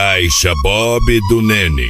Caixa Bob do Nene.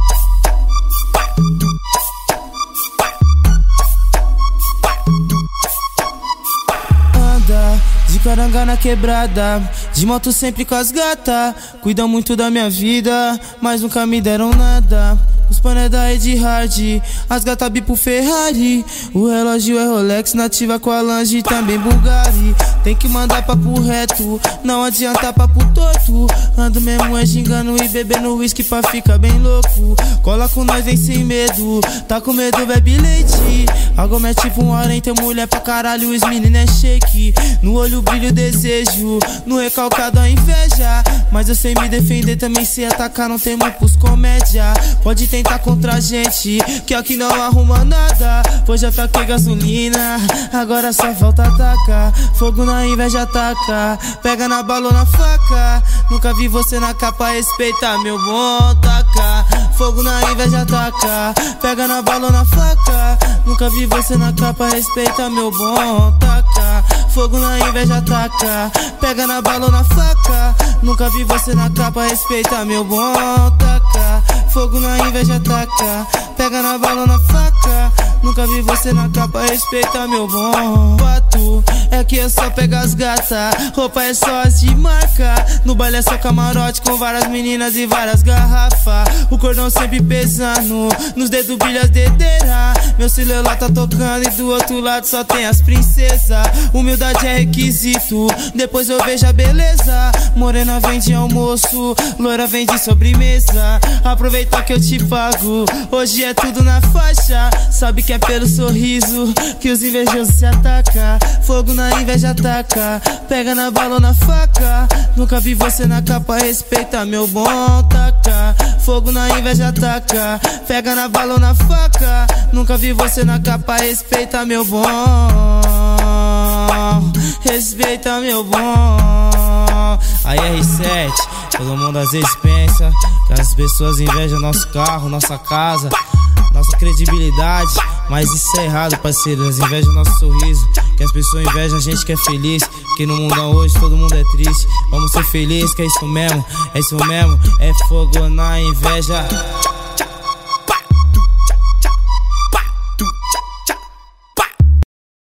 Anda de caranga na quebrada, de moto sempre com as gata. Cuidam muito da minha vida, mas nunca me deram nada. Os pané da Ed Hard, as gata bipo Ferrari. O relógio é Rolex, nativa com a Lange, também Bulgari. Tem que mandar papo reto, não adianta papo torto. Ando mesmo é gingando e bebendo whisky pra ficar bem louco. Cola com nós, vem sem medo, tá com medo, bebe leite. Algo é tipo uma hora, tem mulher pra caralho, os meninos é shake. No olho brilho o desejo, no recalcado a inveja. Mas eu sei me defender, também sei atacar, não temo pros comédia. Pode tentar contra a gente, que aqui não arruma nada. Pois já taquei gasolina, agora só falta atacar. Fogo na inveja ataca, pega na bala ou na faca. Nunca vi você na capa, respeita meu bom, taca. Fogo na inveja ataca, pega na bala ou na faca. Nunca vi você na capa, respeita meu bom, taca. Fogo na inveja ataca, pega na bala ou na faca. Nunca vi você na capa, respeita meu bom, taca. Fogo na inveja ataca, pega na bala ou na faca. Nunca vi você na capa, respeita meu bom. Fato é que eu só pego as gata, roupa é só as de marca. No baile é só camarote com várias meninas e várias garrafas. O cordão sempre pesando, nos dedos brilha as dedeiras. Meu celular tá tocando e do outro lado só tem as princesas. Humildade é requisito, depois eu vejo a beleza. Morena vem de almoço, loira vem de sobremesa. Aproveita que eu te pago, hoje é tudo na faixa. Sabe que é pelo sorriso que os invejosos se atacam. Fogo na inveja ataca, pega na bala ou na faca. Nunca vi você na capa, respeita meu bom, taca. Fogo na inveja ataca, pega na bala ou na faca. Nunca vi você na capa, respeita meu bom, respeita meu bom. Aí R7, todo mundo às vezes pensa que as pessoas invejam nosso carro, nossa casa, nossa credibilidade. Mas isso é errado, parceiro, elas invejam nosso sorriso. Que as pessoas invejam a gente que é feliz, que no mundão hoje todo mundo é triste. Vamos ser felizes, que é isso mesmo, é fogo na inveja.